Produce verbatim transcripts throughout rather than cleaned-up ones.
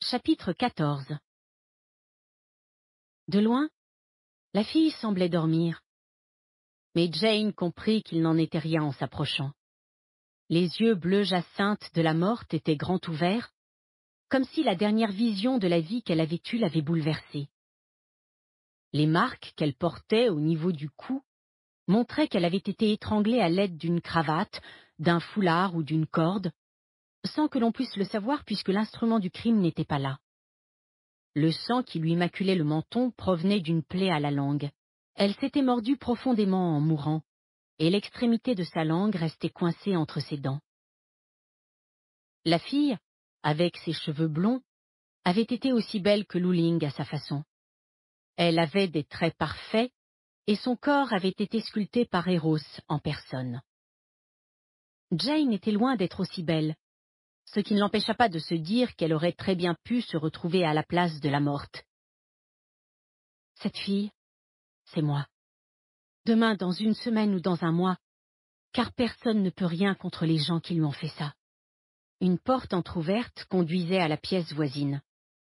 Chapitre quatorze. De loin, la fille semblait dormir, mais Jane comprit qu'il n'en était rien en s'approchant. Les yeux bleus jacinthes de la morte étaient grands ouverts, comme si la dernière vision de la vie qu'elle avait eue l'avait bouleversée. Les marques qu'elle portait au niveau du cou montraient qu'elle avait été étranglée à l'aide d'une cravate, d'un foulard ou d'une corde, sans que l'on puisse le savoir puisque l'instrument du crime n'était pas là. Le sang qui lui maculait le menton provenait d'une plaie à la langue. Elle s'était mordue profondément en mourant, et l'extrémité de sa langue restait coincée entre ses dents. La fille, avec ses cheveux blonds, avait été aussi belle que Lu-Ling à sa façon. Elle avait des traits parfaits, et son corps avait été sculpté par Eros en personne. Jane était loin d'être aussi belle, ce qui ne l'empêcha pas de se dire qu'elle aurait très bien pu se retrouver à la place de la morte. Cette fille, c'est moi. Demain, dans une semaine ou dans un mois, car personne ne peut rien contre les gens qui lui ont fait ça. Une porte entr'ouverte conduisait à la pièce voisine.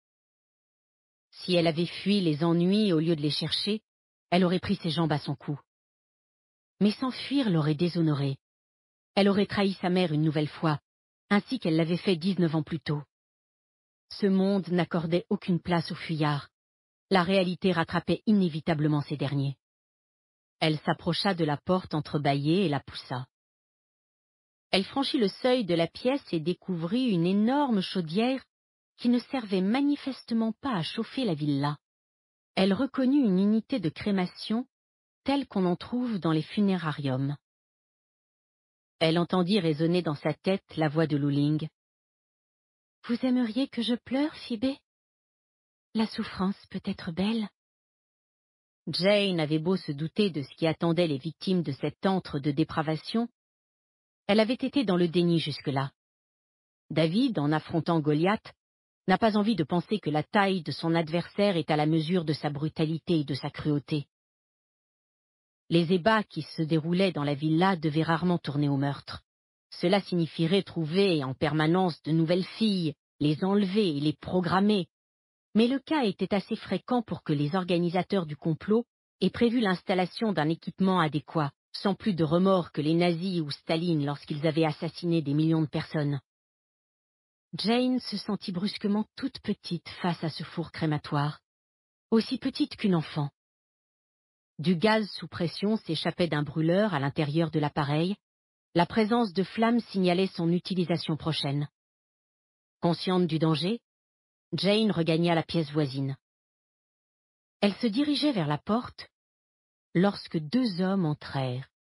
Si elle avait fui les ennuis au lieu de les chercher, elle aurait pris ses jambes à son cou. Mais s'enfuir l'aurait déshonorée. Elle aurait trahi sa mère une nouvelle fois, ainsi qu'elle l'avait fait dix-neuf ans plus tôt. Ce monde n'accordait aucune place aux fuyards. La réalité rattrapait inévitablement ces derniers. Elle s'approcha de la porte entrebâillée et la poussa. Elle franchit le seuil de la pièce et découvrit une énorme chaudière qui ne servait manifestement pas à chauffer la villa. Elle reconnut une unité de crémation telle qu'on en trouve dans les funérariums. Elle entendit résonner dans sa tête la voix de Lu-Ling. « Vous aimeriez que je pleure, Phoebe? La souffrance peut être belle. » Jane avait beau se douter de ce qui attendait les victimes de cet antre de dépravation, elle avait été dans le déni jusque-là. David, en affrontant Goliath, n'a pas envie de penser que la taille de son adversaire est à la mesure de sa brutalité et de sa cruauté. Les ébats qui se déroulaient dans la villa devaient rarement tourner au meurtre. Cela signifierait trouver en permanence de nouvelles filles, les enlever et les programmer. Mais le cas était assez fréquent pour que les organisateurs du complot aient prévu l'installation d'un équipement adéquat, sans plus de remords que les nazis ou Staline lorsqu'ils avaient assassiné des millions de personnes. Jane se sentit brusquement toute petite face à ce four crématoire, aussi petite qu'une enfant. Du gaz sous pression s'échappait d'un brûleur à l'intérieur de l'appareil. La présence de flammes signalait son utilisation prochaine. Consciente du danger, Jane regagna la pièce voisine. Elle se dirigeait vers la porte lorsque deux hommes entrèrent.